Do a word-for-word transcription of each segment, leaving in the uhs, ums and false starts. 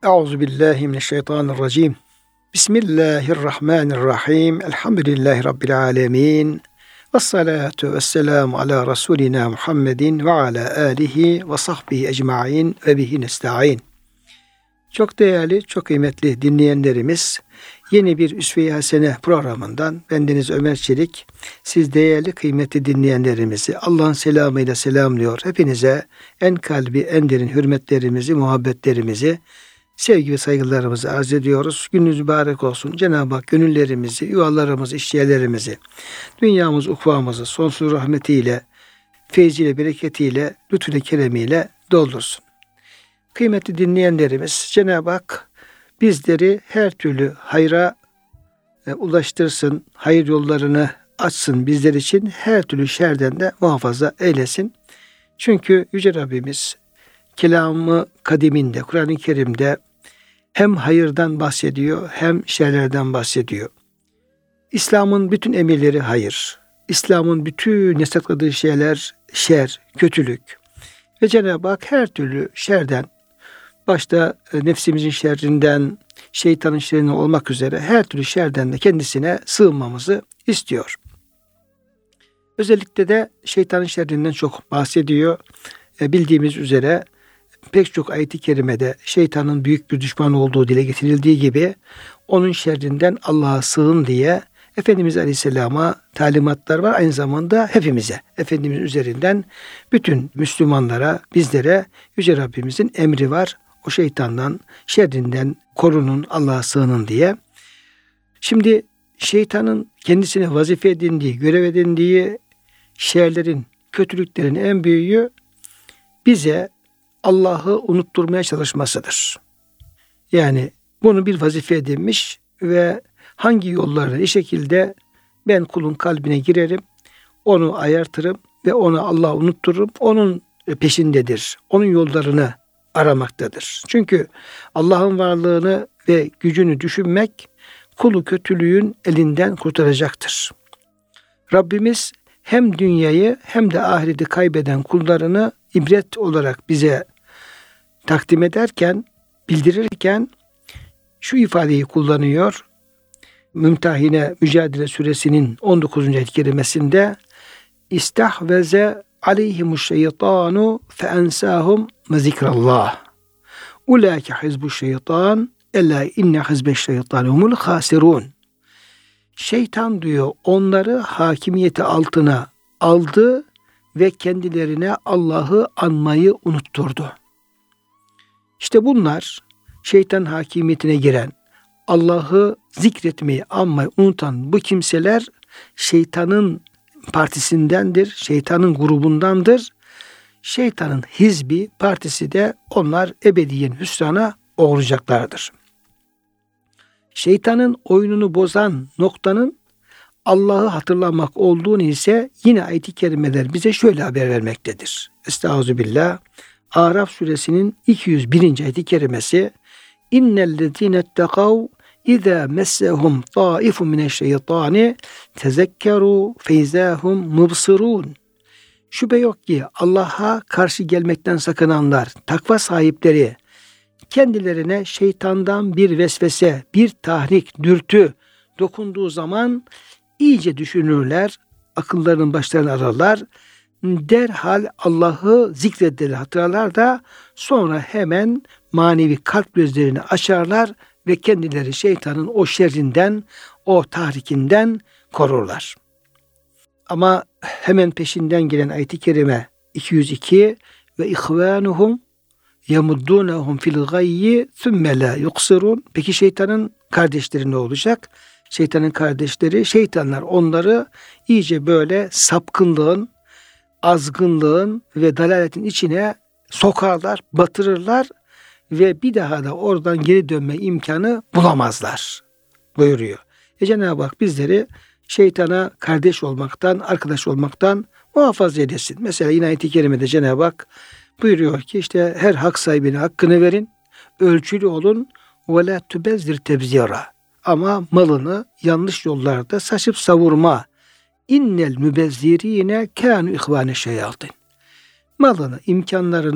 Euzubillahimineşşeytanirracim. Bismillahirrahmanirrahim. Elhamdülillahi Rabbil alemin. Vessalatu vesselamu ala Resulina Muhammedin ve ala alihi ve sahbihi ecma'in ve bihi nesta'in. Çok değerli, çok kıymetli dinleyenlerimiz, yeni bir Üsve-i Hasene programından bendeniz Ömer Çelik, siz değerli kıymetli dinleyenlerimizi Allah'ın selamıyla selamlıyor. Hepinize en kalbi, en derin hürmetlerimizi, muhabbetlerimizi, sevgi ve saygılarımızı arz ediyoruz. Gününüz mübarek olsun. Cenab-ı Hak gönüllerimizi, yuvalarımızı, işyerlerimizi, dünyamızı, ukvamızı sonsuz rahmetiyle, feyziyle, bereketiyle, lütfü keremiyle doldursun. Kıymetli dinleyenlerimiz, Cenab-ı Hak bizleri her türlü hayra e, ulaştırsın, hayır yollarını açsın bizler için, her türlü şerden de muhafaza eylesin. Çünkü Yüce Rabbimiz kelamı kadiminde, Kur'an-ı Kerim'de hem hayırdan bahsediyor hem şerlerden bahsediyor. İslam'ın bütün emirleri hayır. İslam'ın bütün yasakladığı şeyler şer, kötülük. Ve Cenab-ı Hak her türlü şerden, başta nefsimizin şerrinden, şeytanın şerrinden olmak üzere her türlü şerden de kendisine sığınmamızı istiyor. Özellikle de şeytanın şerrinden çok bahsediyor. Bildiğimiz üzere pek çok ayet-i kerimede şeytanın büyük bir düşman olduğu dile getirildiği gibi onun şerrinden Allah'a sığın diye Efendimiz Aleyhisselam'a talimatlar var. Aynı zamanda hepimize, Efendimiz üzerinden bütün Müslümanlara, bizlere Yüce Rabbimizin emri var. O şeytandan, şerrinden korunun, Allah'a sığının diye. Şimdi şeytanın kendisine vazife edindiği, görev edindiği şerlerin, kötülüklerin en büyüğü bize Allah'ı unutturmaya çalışmasıdır. Yani bunu bir vazife edinmiş ve hangi yollarla bir şekilde ben kulun kalbine girerim, onu ayartırım ve onu Allah'ı unuttururum. Onun peşindedir. Onun yollarını aramaktadır. Çünkü Allah'ın varlığını ve gücünü düşünmek kulu kötülüğün elinden kurtaracaktır. Rabbimiz hem dünyayı hem de ahireti kaybeden kullarını ibret olarak bize takdim ederken, bildirirken şu ifadeyi kullanıyor. Mümtehine Mücadele Suresinin on dokuzuncu ayet-i kerimesinde İstahveze aleyhimuşşeytanu fe ensahum zikrallah. Ulaike hizbu'ş-şeytan ella inne hizbeş-şeytani humul hasirun. Şeytan diyor onları hakimiyeti altına aldı ve kendilerine Allah'ı anmayı unutturdu. İşte bunlar şeytan hakimiyetine giren, Allah'ı zikretmeyi, anmayı unutan bu kimseler şeytanın partisindendir, şeytanın grubundandır. Şeytanın hizbi, partisi de onlar ebediyen hüsrana uğrayacaklardır. Şeytanın oyununu bozan noktanın Allah'ı hatırlamak olduğunu ise yine ayet-i kerimeler bize şöyle haber vermektedir. Estağfirullah. Araf suresinin iki yüz birinci ayet-i kerimesi İnnellezîne ettekav İzâ messehum tâifun mineşşeytâni tezekkerû feyzâhum mubsirûn. Şüphe yok ki Allah'a karşı gelmekten sakınanlar, takva sahipleri, kendilerine şeytandan bir vesvese, bir tahrik, dürtü dokunduğu zaman iyice düşünürler, akıllarının başlarını ararlar, derhal Allah'ı zikrederler, hatırlarlar da sonra hemen manevi kalp gözlerini açarlar ve kendileri şeytanın o şerrinden, o tahrikinden korurlar. Ama hemen peşinden gelen ayet-i kerime iki yüz iki ve ihvanuhum yamuddunhum fil gayyi thumme la yuqsirun. Peki şeytanın kardeşleri ne olacak? Şeytanın kardeşleri, şeytanlar onları iyice böyle sapkınlığın, azgınlığın ve dalaletin içine sokarlar, batırırlar ve bir daha da oradan geri dönme imkanı bulamazlar buyuruyor. E Cenab-ı Hak bizleri şeytana kardeş olmaktan, arkadaş olmaktan muhafaza edesin. Mesela yine ayet-i kerimede Cenab-ı Hak buyuruyor ki işte her hak sahibine hakkını verin, ölçülü olun ve la tubezzir tebzira. Ama malını yanlış yollarda saçıp savurma. İnnel mübezzirine kânu ihvâne şeyâtin. Malını, imkanlarını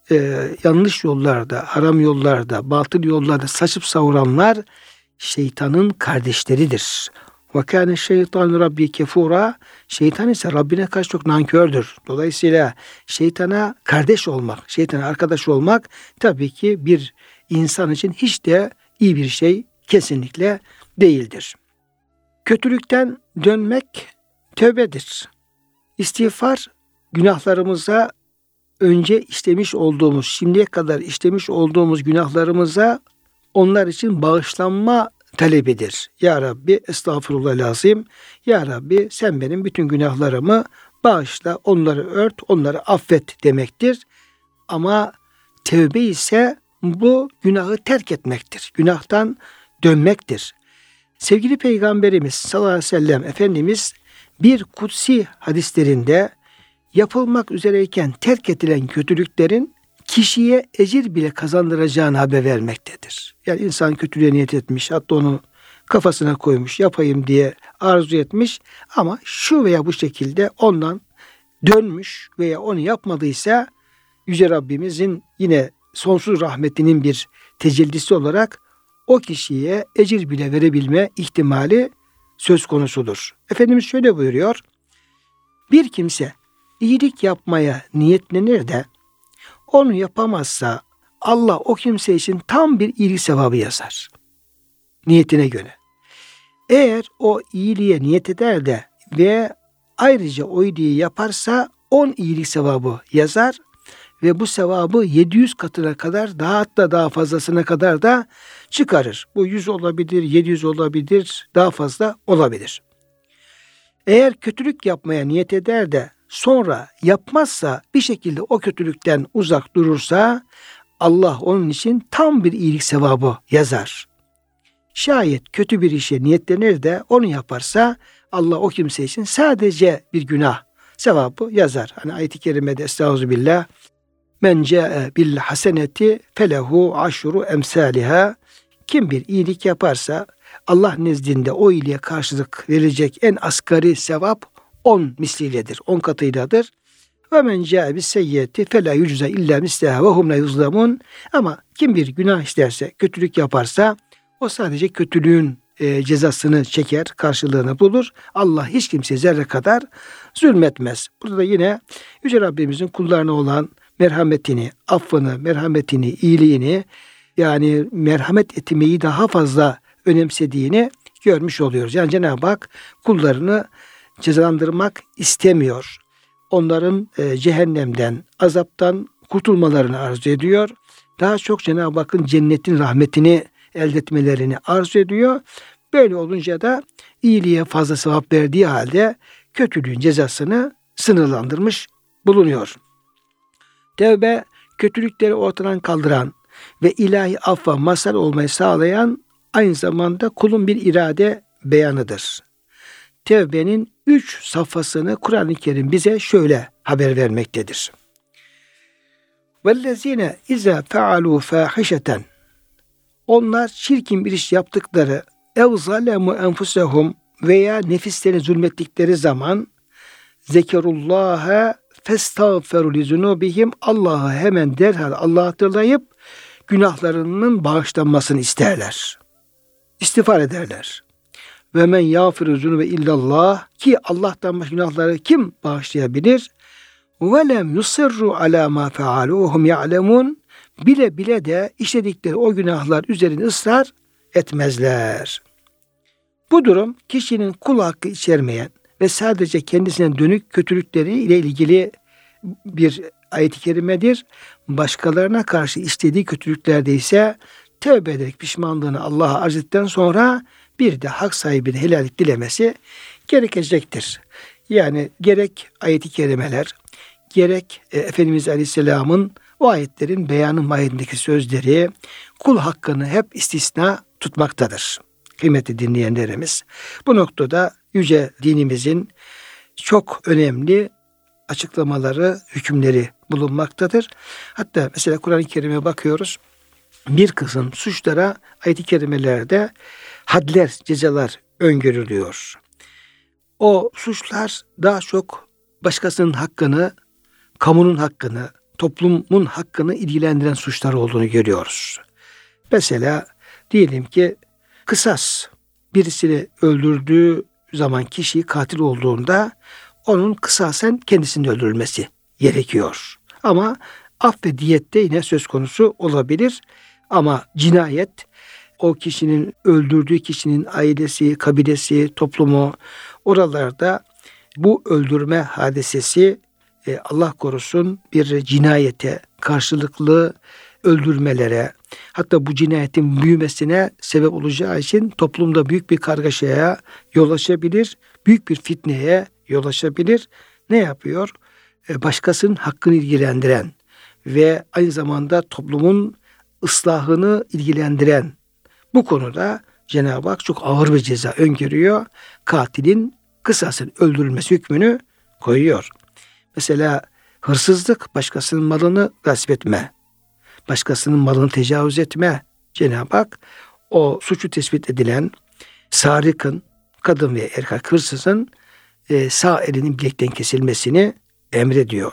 e, yanlış yollarda, haram yollarda, batıl yollarda saçıp savuranlar şeytanın kardeşleridir. Ve kâne şeytanu rabbi kefura. Şeytan ise Rabbine karşı çok nankördür. Dolayısıyla şeytana kardeş olmak, şeytana arkadaş olmak tabii ki bir insan için hiç de iyi bir şey kesinlikle değildir. Kötülükten dönmek tövbedir. İstiğfar, günahlarımıza önce işlemiş olduğumuz, şimdiye kadar işlemiş olduğumuz günahlarımıza onlar için bağışlanma talebidir. Ya Rabbi estağfurullah lazım. Ya Rabbi sen benim bütün günahlarımı bağışla, onları ört, onları affet demektir. Ama tevbe ise bu günahı terk etmektir. Günahtan dönmektir. Sevgili Peygamberimiz sallallahu aleyhi ve sellem Efendimiz bir kutsi hadislerinde yapılmak üzereyken terk edilen kötülüklerin kişiye ecir bile kazandıracağını haber vermektedir. Yani insan kötülüğe niyet etmiş, hatta onu kafasına koymuş, yapayım diye arzu etmiş ama şu veya bu şekilde ondan dönmüş veya onu yapmadıysa Yüce Rabbimizin yine sonsuz rahmetinin bir tecellisi olarak o kişiye ecir bile verebilme ihtimali söz konusudur. Efendimiz şöyle buyuruyor: bir kimse iyilik yapmaya niyetlenir de onu yapamazsa Allah o kimse için tam bir iyilik sevabı yazar. Niyetine göre. Eğer o iyiliğe niyet eder de ve ayrıca o iyiliği yaparsa on iyilik sevabı yazar ve bu sevabı yedi yüz katına kadar, daha hatta daha fazlasına kadar da çıkarır. Bu yüz olabilir, yedi yüz olabilir, daha fazla olabilir. Eğer kötülük yapmaya niyet eder de sonra yapmazsa, bir şekilde o kötülükten uzak durursa Allah onun için tam bir iyilik sevabı yazar. Şayet kötü bir işe niyetlenir de onu yaparsa Allah o kimse için sadece bir günah sevabı yazar. Hani ayet-i kerimede estağfirullah, men ca'e bil haseneti felehu aşru emsaliha. Kim bir iyilik yaparsa Allah nezdinde o iyiliğe karşılık verecek en asgari sevap on misliyledir. on katıyladır. Ve men ca'e bis seyyiyeti fela yucza illa mislaha ve hum la yuzlamun. Ama kim bir günah işlerse, kötülük yaparsa o sadece kötülüğün e, cezasını çeker, karşılığını bulur. Allah hiç kimseye zerre kadar zulmetmez. Burada da yine Yüce Rabbimizin kullarına olan merhametini, affını, merhametini, iyiliğini, yani merhamet etmeyi daha fazla önemsediğini görmüş oluyoruz. Yani Cenab-ı Hak kullarını cezalandırmak istemiyor. Onların e, cehennemden, azaptan kurtulmalarını arzu ediyor. Daha çok Cenab-ı Hakk'ın cennetin rahmetini elde etmelerini arzu ediyor. Böyle olunca da iyiliğe fazla sevap verdiği halde kötülüğün cezasını sınırlandırmış bulunuyor. Tevbe, kötülükleri ortadan kaldıran ve ilahi affa mazhar olmayı sağlayan aynı zamanda kulun bir irade beyanıdır. Tevbenin üç safhasını Kur'an-ı Kerim bize şöyle haber vermektedir. وَالَّذ۪ينَ اِذَا فَعَلُوا فَاحِشَةً. Onlar çirkin bir iş yaptıkları, ev zalemu enfusehum veya nefislerine zulmettikleri zaman zekerullaha festağferu li zunubihim, Allah'ı hemen derhal Allah'ı hatırlayıp günahlarının bağışlanmasını isterler. İstiğfar ederler. Ve men yağfiru zunube illallah, ki Allah'tan başka günahları kim bağışlayabilir? Ve lem yusirru ala ma fealu hum ya'lemun. Bile bile de işledikleri o günahlar üzerine ısrar etmezler. Bu durum kişinin kul hakkı içermeyen ve sadece kendisine dönük kötülükleri ile ilgili bir ayet-i kerimedir. Başkalarına karşı işlediği kötülüklerde ise tövbe ederek pişmanlığını Allah'a arz ettikten sonra bir de hak sahibine helallik dilemesi gerekecektir. Yani gerek ayet-i kerimeler, gerek e, Efendimiz Aleyhisselam'ın o ayetlerin beyanı mahiyetindeki sözleri kul hakkını hep istisna tutmaktadır. Kıymetli dinleyenlerimiz, bu noktada yüce dinimizin çok önemli açıklamaları, hükümleri bulunmaktadır. Hatta mesela Kur'an-ı Kerim'e bakıyoruz. Bir kısım suçlara ayet-i kerimelerde hadler, cezalar öngörülüyor. O suçlar daha çok başkasının hakkını, kamunun hakkını, toplumun hakkını ilgilendiren suçlar olduğunu görüyoruz. Mesela diyelim ki kısas, birisini öldürdüğü zaman kişi katil olduğunda onun kısasen kendisinin öldürülmesi gerekiyor. Ama af ve diyette yine söz konusu olabilir. Ama cinayet, o kişinin öldürdüğü kişinin ailesi, kabilesi, toplumu, oralarda bu öldürme hadisesi Allah korusun bir cinayete, karşılıklı öldürmelere, hatta bu cinayetin büyümesine sebep olacağı için toplumda büyük bir kargaşaya yol açabilir, büyük bir fitneye yol açabilir. Ne yapıyor? Başkasının hakkını ilgilendiren ve aynı zamanda toplumun ıslahını ilgilendiren bu konuda Cenab-ı Hak çok ağır bir ceza öngörüyor. Katilin kısasın öldürülmesi hükmünü koyuyor. Mesela hırsızlık, başkasının malını gasp etme, başkasının malını tecavüz etme. Cenab-ı Hak o suçu tespit edilen sarıkın, kadın ve erkek hırsızın e, sağ elinin bilekten kesilmesini emrediyor.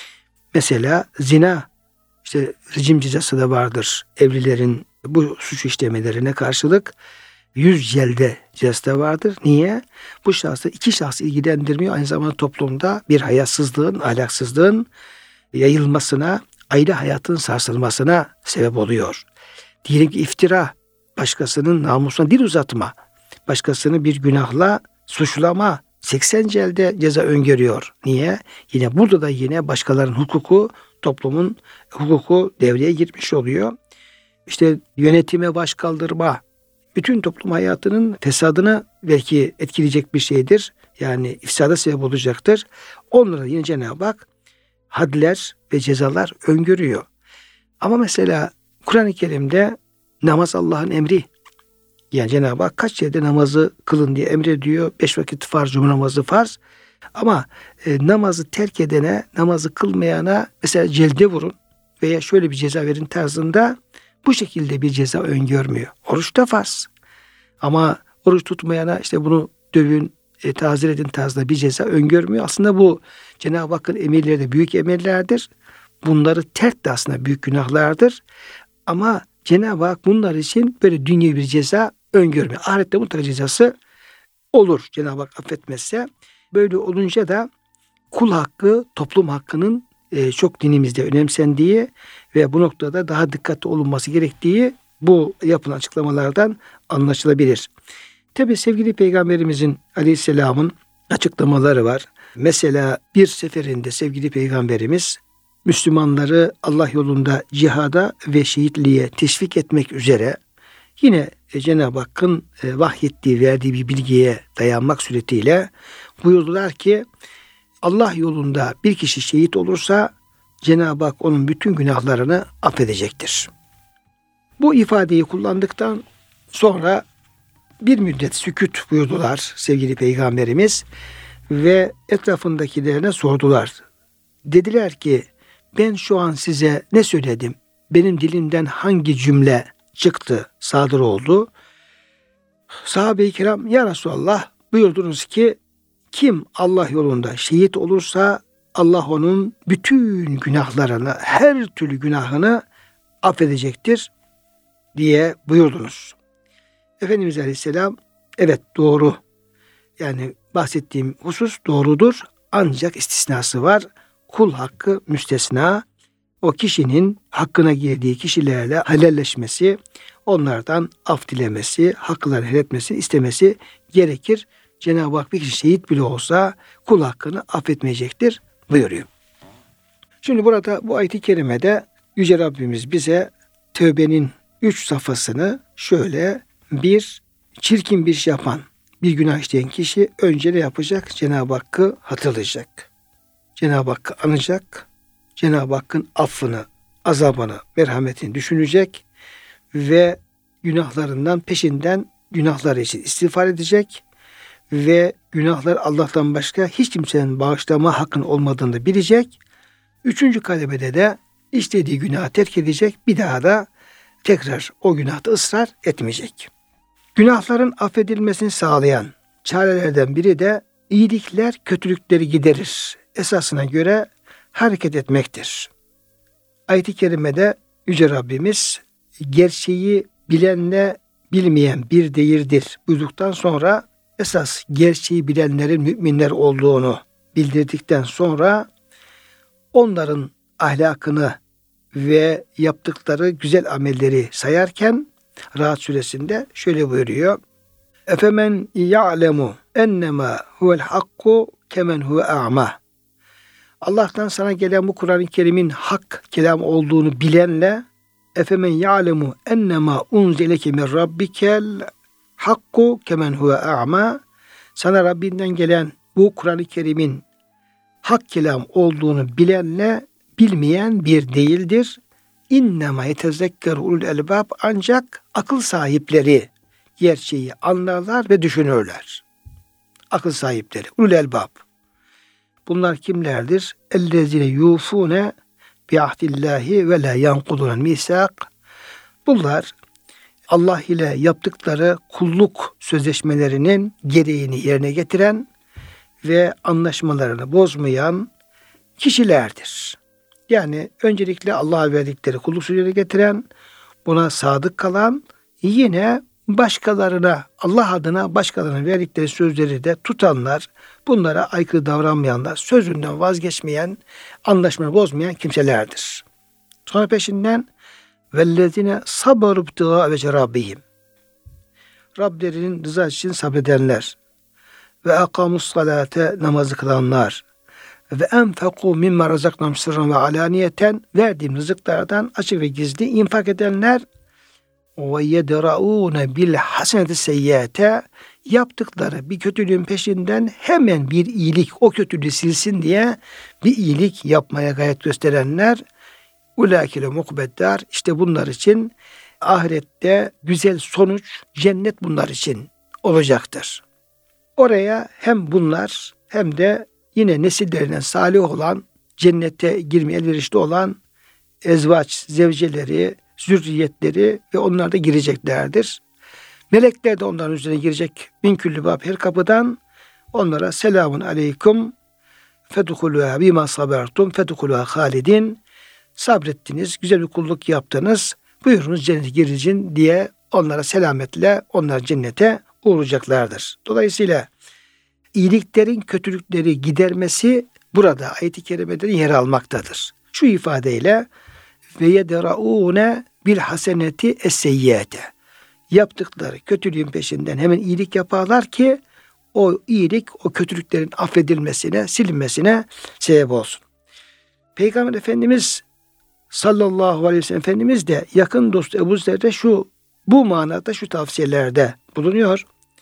Mesela zina, işte rejim cezası da vardır. Evlilerin bu suçu işlemelerine karşılık yüz celde cezası da vardır. Niye? Bu şahsı iki şahsı ilgilendirmiyor. Aynı zamanda toplumda bir hayasızlığın, ahlaksızlığın yayılmasına, aile hayatının sarsılmasına sebep oluyor. Diyelim ki iftira, başkasının namusuna dil uzatma, başkasını bir günahla suçlama, seksen celde ceza öngörüyor. Niye? Yine burada da yine başkalarının hukuku, toplumun hukuku devreye girmiş oluyor. İşte yönetime baş kaldırma, bütün toplum hayatının fesadına belki etkileyecek bir şeydir. Yani ifsada sebep olacaktır. Onlara yine Cenab-ı Hak hadler ve cezalar öngörüyor. Ama mesela Kur'an-ı Kerim'de namaz Allah'ın emri. Yani Cenab-ı Hak kaç yerde namazı kılın diye emrediyor. Beş vakit farz, cuma namazı farz. Ama e, namazı terk edene, namazı kılmayana mesela celde vurun veya şöyle bir ceza verin tarzında bu şekilde bir ceza öngörmüyor. Oruç da farz. Ama oruç tutmayana işte bunu dövün, e, tazir edin tarzında bir ceza öngörmüyor. Aslında bu Cenab-ı Hakk'ın emirleri de büyük emirlerdir. Bunları terk de aslında büyük günahlardır. Ama Cenab-ı Hak bunlar için böyle dünyevi bir ceza öngörmüyor. Ahirette mutlaka cezası olur Cenab-ı Hak affetmezse. Böyle olunca da kul hakkı, toplum hakkının e, çok dinimizde önemsendiği ve bu noktada daha dikkatli olunması gerektiği bu yapılan açıklamalardan anlaşılabilir. Tabi sevgili Peygamberimizin Aleyhisselam'ın açıklamaları var. Mesela bir seferinde sevgili Peygamberimiz Müslümanları Allah yolunda cihada ve şehitliğe teşvik etmek üzere yine Cenab-ı Hakk'ın vahyettiği, verdiği bir bilgiye dayanmak suretiyle buyurdular ki Allah yolunda bir kişi şehit olursa Cenab-ı Hak onun bütün günahlarını affedecektir. Bu ifadeyi kullandıktan sonra bir müddet sükût buyurdular sevgili Peygamberimiz ve etrafındakilerine sordular. Dediler ki ben şu an size ne söyledim? Benim dilimden hangi cümle çıktı, sadır oldu? Sahabe-i kiram ya Resulallah buyurdunuz ki kim Allah yolunda şehit olursa Allah onun bütün günahlarını, her türlü günahını affedecektir diye buyurdunuz. Efendimiz Aleyhisselam evet doğru. Yani bahsettiğim husus doğrudur. Ancak istisnası var. Kul hakkı müstesna. O kişinin hakkına girdiği kişilerle helalleşmesi, onlardan af dilemesi, haklarını helal etmesi, istemesi gerekir. Cenab-ı Hak bir kişi şehit bile olsa kul hakkını affetmeyecektir buyuruyor. Şimdi burada bu ayet-i kerimede Yüce Rabbimiz bize tövbenin üç safhasını şöyle bir çirkin bir şey yapan, bir günah işleyen kişi önce ne yapacak? Cenab-ı Hakk'ı hatırlayacak. Cenab-ı Hakk'ı anacak. Cenab-ı Hakk'ın affını, azabını, merhametini düşünecek ve günahlarından peşinden günahları için istiğfar edecek ve günahlar Allah'tan başka hiç kimsenin bağışlama hakkın olmadığını da bilecek. Üçüncü kademede de işlediği günahı terk edecek. Bir daha da tekrar o günahta ısrar etmeyecek. Günahların affedilmesini sağlayan çarelerden biri de iyilikler kötülükleri giderir esasına göre hareket etmektir. ayet-i kerimede Yüce Rabbimiz gerçeği bilenle bilmeyen bir değildir buyurduktan sonra esas gerçeği bilenlerin müminler olduğunu bildirdikten sonra onların ahlakını ve yaptıkları güzel amelleri sayarken Ra'd suresinde şöyle buyuruyor. Efemen ya'lemu ennema huvel hakku kemen huve a'ma. Allah'tan sana gelen bu Kur'an-ı Kerim'in hak kelam olduğunu bilenle efemen ya'lemu ennema unzileke min rabbikel hakku kemen huve a'ma. Sana Rabbinden gelen bu Kur'an-ı Kerim'in hak kelam olduğunu bilenle bilmeyen bir değildir. İnnemâ yetezekkeru ulul elbab, ancak akıl sahipleri gerçeği anlarlar ve düşünürler. Akıl sahipleri, ulul elbab. Bunlar kimlerdir? Ellezine yufune bi ahdillahi ve la yankudunel misak. Bunlar Allah ile yaptıkları kulluk sözleşmelerinin gereğini yerine getiren ve anlaşmalarını bozmayan kişilerdir. Yani öncelikle Allah'a verdikleri kulluk sözlerini getiren, buna sadık kalan, yine başkalarına, Allah adına başkalarına verdikleri sözleri de tutanlar, bunlara aykırı davranmayanlar, sözünden vazgeçmeyen, anlaşmayı bozmayan kimselerdir. Sonra peşinden vellezine sabaru ibtiga ve rabbihim. Rablerinin rızası için sabredenler ve akamus salate, namazı kılanlar ve enfeku mimma razaknahum sırran ve alaniyeten, verdiğim rızıklardan açık ve gizli infak edenler ve yedraûne bil haseneti seyyate, yaptıkları bir kötülüğün peşinden hemen bir iyilik, o kötülüğü silsin diye bir iyilik yapmaya gayret gösterenler, ulâkile mukbeddar, işte bunlar için ahirette güzel sonuç, cennet bunlar için olacaktır. Oraya hem bunlar hem de yine nesillerinden salih olan, cennete girmeye elverişli olan ezvaç, zevceleri, zürriyetleri ve onlar da gireceklerdir. Melekler de onların üzerine girecek. Min küllü bab, her kapıdan onlara selamun aleyküm fedhuluha bima sabertum fedhuluha halidin. Sabrettiniz, güzel bir kulluk yaptınız, buyurunuz cennete girin diye onlara selametle onlar cennete uğrayacaklardır. Dolayısıyla iyiliklerin kötülükleri gidermesi burada ayet-i kerimede yer almaktadır. Şu ifadeyle ve yedraûne bil haseneti es-seyyate, yaptıkları kötülüğün peşinden hemen iyilik yaparlar ki o iyilik o kötülüklerin affedilmesine, silinmesine sebep olsun. Peygamber Efendimiz sallallahu aleyhi ve sellem Efendimiz de yakın dostu Ebu Zer'de şu bu manada şu tavsiyelerde bulunuyor.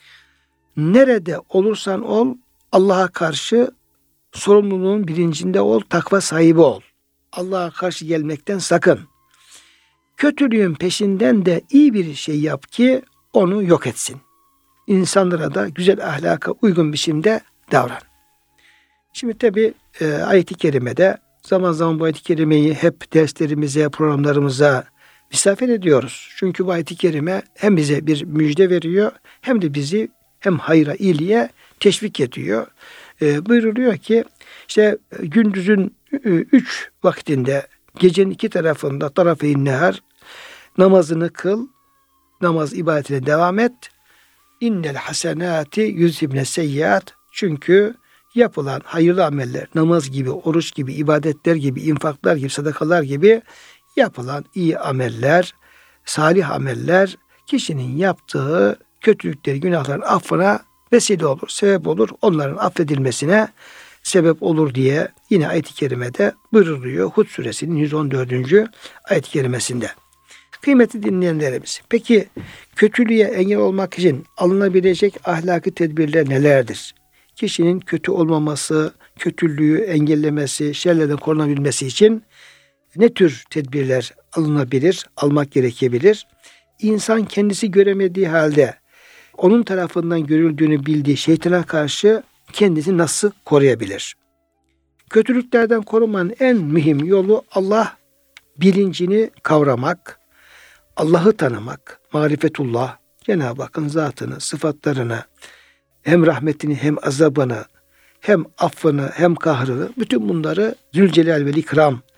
Nerede olursan ol, Allah'a karşı sorumluluğun bilincinde ol, takva sahibi ol. Allah'a karşı gelmekten sakın. Kötülüğün peşinden de iyi bir şey yap ki onu yok etsin. İnsanlara da güzel ahlaka uygun biçimde davran. Şimdi tabi e, ayet-i kerimede zaman zaman bu ayet-i kerimeyi hep derslerimize, programlarımıza misafir ediyoruz. Çünkü bu ayet-i kerime hem bize bir müjde veriyor, hem de bizi hem hayra, iyiliğe teşvik ediyor. E, buyuruluyor ki işte gündüzün üç vaktinde, gecenin iki tarafında tarafeyn nehar, namazını kıl, namaz ibadetine devam et. İnnel hasenati yüzhibne seyyiat, çünkü yapılan hayırlı ameller, namaz gibi, oruç gibi, ibadetler gibi, infaklar gibi, sadakalar gibi yapılan iyi ameller, salih ameller kişinin yaptığı kötülükleri, günahların affına vesile olur, sebep olur, onların affedilmesine sebep olur diye yine ayet-i kerimede buyuruluyor. Hud suresinin yüz on dördüncü ayet-i kerimesinde. Kıymetli dinleyenlerimiz, peki kötülüğe engel olmak için alınabilecek ahlaki tedbirler nelerdir? Kişinin kötü olmaması, kötülüğü engellemesi, şerlerden korunabilmesi için ne tür tedbirler alınabilir, almak gerekebilir? İnsan kendisi göremediği halde onun tarafından görüldüğünü bildiği şeytana karşı kendisini nasıl koruyabilir? Kötülüklerden korunmanın en mühim yolu Allah bilincini kavramak, Allah'ı tanımak, marifetullah, Cenab-ı Hakk'ın zatını, sıfatlarını, hem rahmetini hem azabını, hem affını hem kahrını, bütün bunları Zülcelal ve İkram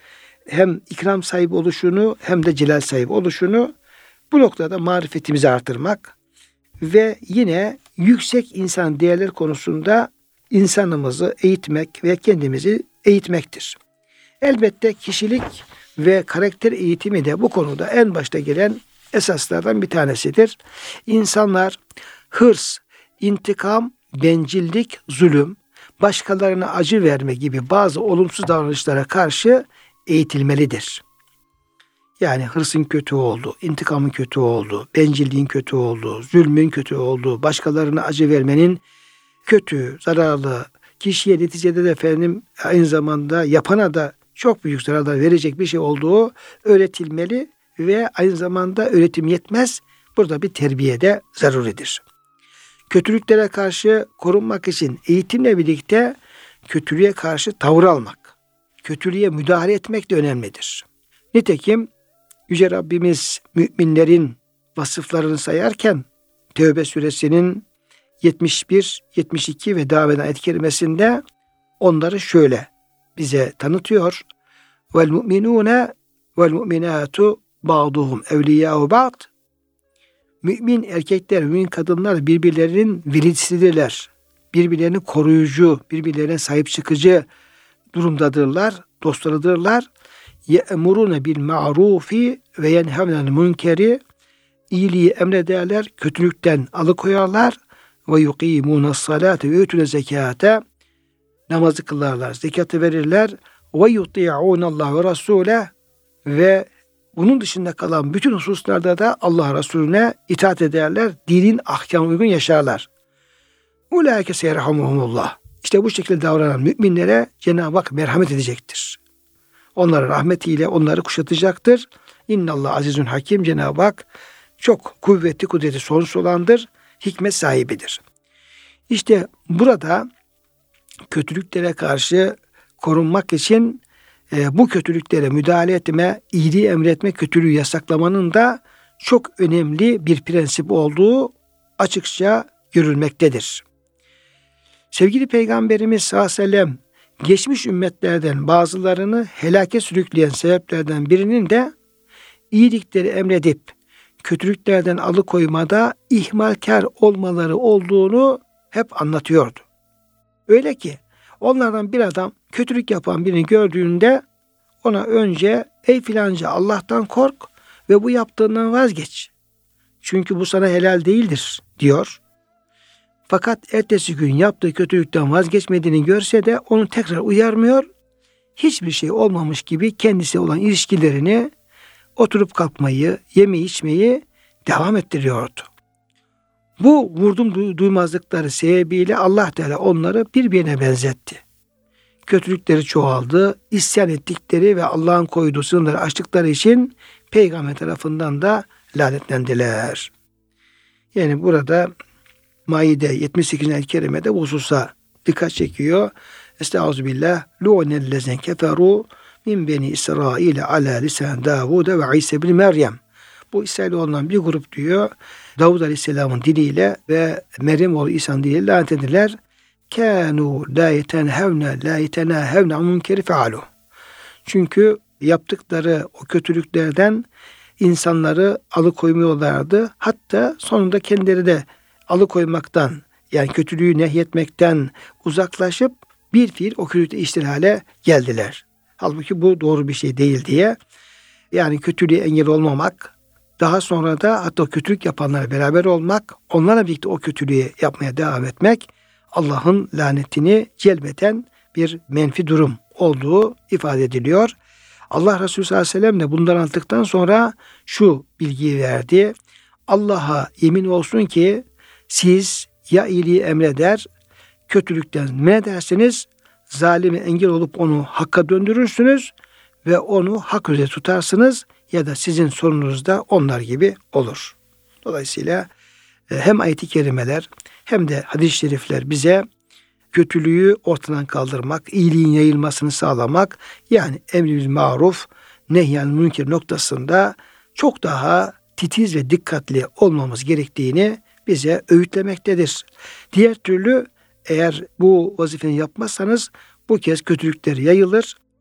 hem ikram sahibi oluşunu hem de celal sahibi oluşunu, bu noktada marifetimizi artırmak ve yine yüksek insan değerler konusunda insanımızı eğitmek ve kendimizi eğitmektir. Elbette kişilik ve karakter eğitimi de bu konuda en başta gelen esaslardan bir tanesidir. İnsanlar hırs, intikam, bencillik, zulüm, başkalarına acı verme gibi bazı olumsuz davranışlara karşı eğitilmelidir. Yani hırsın kötü olduğu, intikamın kötü olduğu, bencilliğin kötü olduğu, zulmün kötü olduğu, başkalarına acı vermenin kötü, zararlı, kişiye neticede de efendim aynı zamanda yapana da çok büyük zararlar verecek bir şey olduğu öğretilmeli ve aynı zamanda öğretim yetmez. Burada bir terbiye de zaruridir. Kötülüklere karşı korunmak için eğitimle birlikte kötülüğe karşı tavır almak, kötülüğe müdahale etmek de önemlidir. Nitekim Yüce Rabbimiz müminlerin vasıflarını sayarken Tevbe suresinin yetmiş bir, yetmiş iki ve devam eden ayet-i kerimesinde onları şöyle bize tanıtıyor. Vel mu'minune vel mu'minatu ba'duhum evliyâhu ba'd. Mümin erkekler, mümin kadınlar birbirlerinin velisidirler. Birbirlerini koruyucu, birbirlerine sahip çıkıcı durumdadırlar, dostlarıdırlar. Ye'murune bil ma'rufi ve yenhevnel münkeri. İyiliği emrederler, kötülükten alıkoyarlar. Ve yukîmûne salâte ve yutûne zekâte. Namazı kılarlar, zekatı verirler. Ve yuti'ûnallâhe ve rasûle. Ve bunun dışında kalan bütün hususlarda da Allah Resulüne itaat ederler. Dinin ahkamına uygun yaşarlar. Ulaike seyerhamuhumullah. İşte bu şekilde davranan müminlere Cenab-ı Hak merhamet edecektir. Onların rahmetiyle onları kuşatacaktır. İnnallah azizun hakim. Cenab-ı Hak çok kuvvetli, kudreti sonsuz olandır. Hikmet sahibidir. İşte burada kötülüklere karşı korunmak için e, bu kötülüklere müdahale etme, iyiliği emretme, kötülüğü yasaklamanın da çok önemli bir prensip olduğu açıkça görülmektedir. Sevgili Peygamberimiz sallallahu aleyhi ve sellem geçmiş ümmetlerden bazılarını helake sürükleyen sebeplerden birinin de iyilikleri emredip kötülüklerden alıkoymada ihmalkar olmaları olduğunu hep anlatıyordu. Öyle ki onlardan bir adam kötülük yapan birini gördüğünde ona önce ey filanca Allah'tan kork ve bu yaptığından vazgeç. Çünkü bu sana helal değildir diyor. Fakat ertesi gün yaptığı kötülükten vazgeçmediğini görse de onu tekrar uyarmıyor. Hiçbir şey olmamış gibi kendisi olan ilişkilerini, oturup kalkmayı, yemeği içmeyi devam ettiriyordu. Bu vurdum duymazlıkları sebebiyle Allah Teala onları birbirine benzetti. Kötülükleri çoğaldı, isyan ettikleri ve Allah'ın koyduğu sınırları aştıkları için Peygamber tarafından da lanetlendiler. Yani burada Maide yetmiş sekizinci ayet-i kerimede bu hususa dikkat çekiyor. Estağfirullah. Lu'nellezine keferu min beni İsrail ala lisan Davud ve İsa bin Meryem. Bu İsrailoğullarından bir grup diyor. Davud Aleyhisselam'ın diliyle ve Meryem oğlu İsa'nın diliyle lanet ediler. Kânû lâ yetenhevne lâ yetenâhevne munkeri fealu. Çünkü yaptıkları o kötülüklerden insanları alıkoymuyorlardı. Hatta sonunda kendileri de alıkoymaktan, yani kötülüğü nehyetmekten uzaklaşıp bir fiil o kötülükte iştir hale geldiler. Halbuki bu doğru bir şey değil diye. Yani kötülüğe engel olmamak, daha sonra da hatta kötülük yapanlarla beraber olmak, onlarla birlikte o kötülüğü yapmaya devam etmek, Allah'ın lanetini celbeden bir menfi durum olduğu ifade ediliyor. Allah Resulü sallallahu aleyhi ve sellem de bundan aldıktan sonra şu bilgiyi verdi. Allah'a yemin olsun ki siz ya iyiliği emreder, kötülükten men edersiniz, zalime engel olup onu hakka döndürürsünüz ve onu hak üzere tutarsınız ya da sizin sorununuz da onlar gibi olur. Dolayısıyla hem ayet-i kerimeler hem de hadis-i şerifler bize kötülüğü ortadan kaldırmak, iyiliğin yayılmasını sağlamak, yani emri bil maruf, nehyan münker noktasında çok daha titiz ve dikkatli olmamız gerektiğini bize öğütlemektedir. Diğer türlü eğer bu vazifeni yapmazsanız bu kez kötülükler yayılır.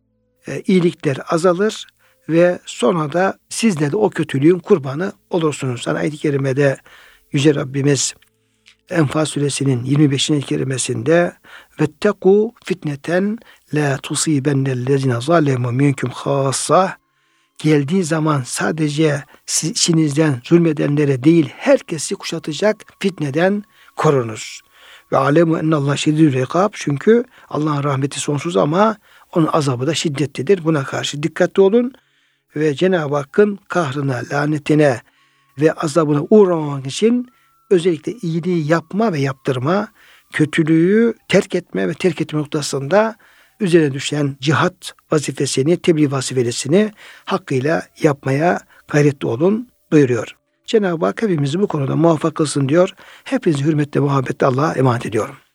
e, iyilikler azalır ve sonra da sizler de o kötülüğün kurbanı olursunuz. Hani ayet-i kerimede Yüce Rabbimiz Enfal suresinin yirmi beşinci kerimesinde vetteku fitneten la tusibennellezine zalemu minkum hassa, geldiği zaman sadece sizden zulmedenlere değil herkesi kuşatacak fitneden korunuz. Ve alemu ennallah şedidül rekab, çünkü Allah'ın rahmeti sonsuz ama onun azabı da şiddetlidir. Buna karşı dikkatli olun ve Cenab-ı Hakk'ın kahrına, lanetine ve azabına uğramamak için özellikle iyiliği yapma ve yaptırma, kötülüğü terk etme ve terk etme noktasında üzerine düşen cihat vazifesini, tebliğ vazifesini hakkıyla yapmaya gayretli olun buyuruyor. Cenab-ı Hak hepimizi bu konuda muvaffak kılsın diyor. Hepinizi hürmetle, muhabbetle Allah'a emanet ediyorum.